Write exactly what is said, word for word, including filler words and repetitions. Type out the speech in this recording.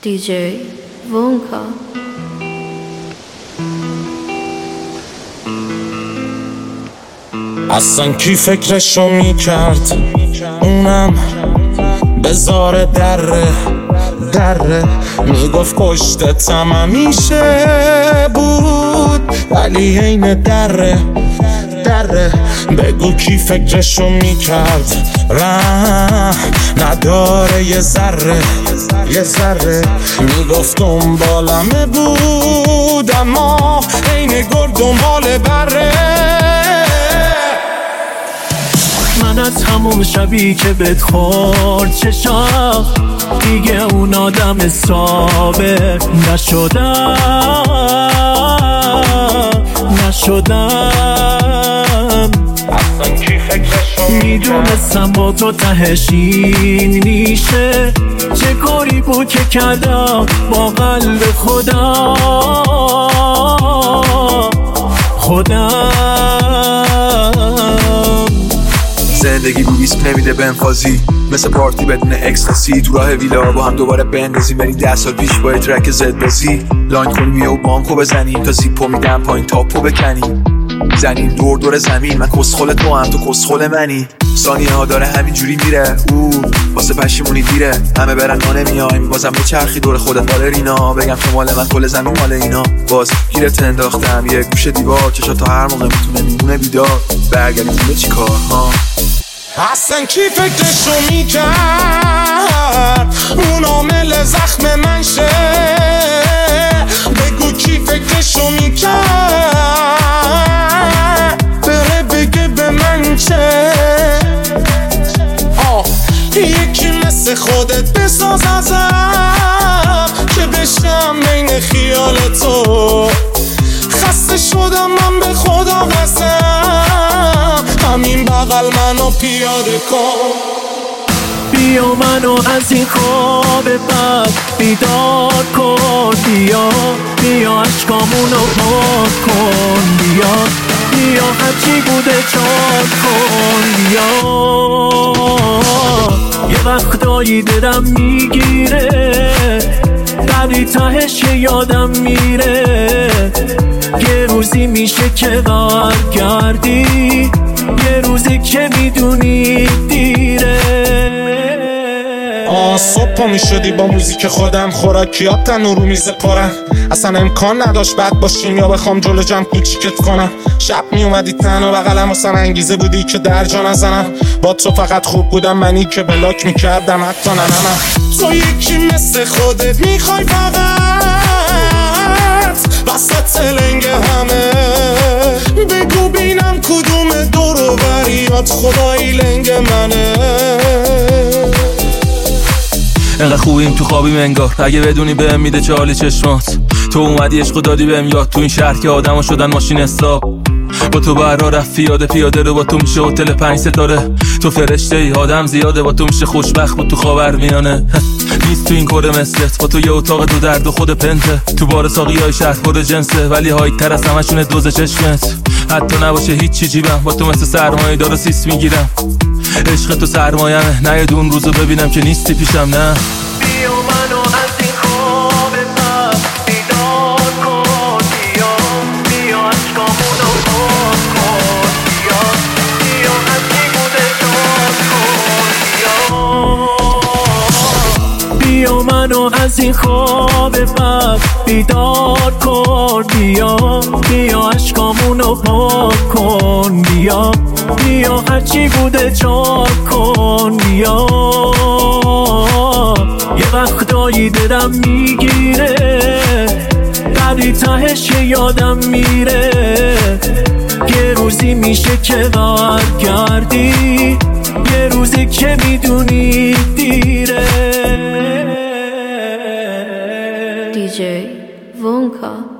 دی جی وونکا. اصلا کی فکرشو میکرد اونم بذاره دره دره میگفت پشتتم همیشه بود ولی عین دره دره. بگو کی فکرشو میکرد ره نداره یه ذره یه ذره میگفت دنبالمه بود اما عین گرگ دنبال بره. من از همون شبی که بهت خورد چشام دیگه اون آدم حسابه نشدم نشدم. اصلا کی فکرشو میدونستم با تو تهش این میشه، چه کاری بود که کردم با قلب خدا خودم. زندگی رو ریسک نمیده بنفازی، مثل پارتی بدون اکستاسی. تو راه ویلا با هم دوباره بندازیم، بریم ده سال پیش با ترک زد بازی. لاین کنیم یه و بانکو بزنیم تا زیپو میدم پایین تاپو بکنیم. زنیم دور دور زمین، من کسخل تو هم تو کسخل منی. ثانیه ها داره همینجوری میره او واسه پشیمونی دیره. همه برن ما نمیایم بازم به چرخی دور خودت مال رینا. بگم تو مال من کل زمین مال اینا. باز گیرت انداختم یه گوشه دیوار، چشا تا هر موقع میتونه میمونه بیدار. برگردیم به چی کار ها. اصلا کی فکرشو میکرد اون عامل زخم من شه. بگو کی فکرشو میکرد بره بگه به من چه. آه یکی مثل خودت بساز ازم که بشم بین خیال تو. خسته شدم من به خدا قسم، همین بغل منو پیاده کن. بیا منو از این خواب بد بیدار کن. بیا بیا عشقامونو پاک کن. بیا بیا هرچی بوده چاک کن. بیا یه وقتایی دلم میگیره ولی تهش یادم میره. یه روزی میشه که برگردی، یه روزی که میدونی دیره. آه صبح پا میشدی با موزیک خودم، خوراکیات تنو رو میز پرن. اصلا امکان نداشت بد باشیم یا بخوام جلو جمع کوچیکت کنم. شب میومدی تن و بغلم اصلا انگیزه بودی که در جا نزنم. با تو فقط خوب بودم منی که بلاک میکردم حتی ننمم. تو یکی مثل خودت میخوای فقط وسط لنگ همه. بگو بینم کدوم دور و بریات خدایی لنگ منه. انقدر خوبیم تو خوابیم انگار، اگه بدونی بهم میده چالی چشمات. تو اومدی عشقو دادی بهم یاد، تو این شهر که آدما شدن ماشین حساب. با تو برا رفت پیاده پیاده رو، با تو میشه هتل پنج ستاره. تو فرشته ای آدم زیاده، با تو میشه خوشبخت بود تو خاورمیانه. نیست تو این کره مثلت، با تو یه اتاق دو درد و خود پنته. تو بار ساقی های شهر پر جنسه ولی های تر از همشونه دوز چشمت. حتی نباشه هیچ چی جیبم، با تو مثل سرمایه دار و سیس میگیرم. عشق تو سرمایمه، نه یه دون روزو ببینم که نیستی پیشم. نه بیا منو از این خواب بد بیدار کن. بیا بیا عشقامونو پاک کن. بیا بیا هرچی بوده چاک کن. بیا بیا منو از این خواب بد بیدار کن. بیا بیا عشقامونو پاک کن. بیا بیا هرچی بوده چاک کن. بیا یه وقتایی دلم میگیره ولی تهش یادم میره. یه روزی میشه که برگردی، یه روزی که میدونی دیره. دی جی وونکا.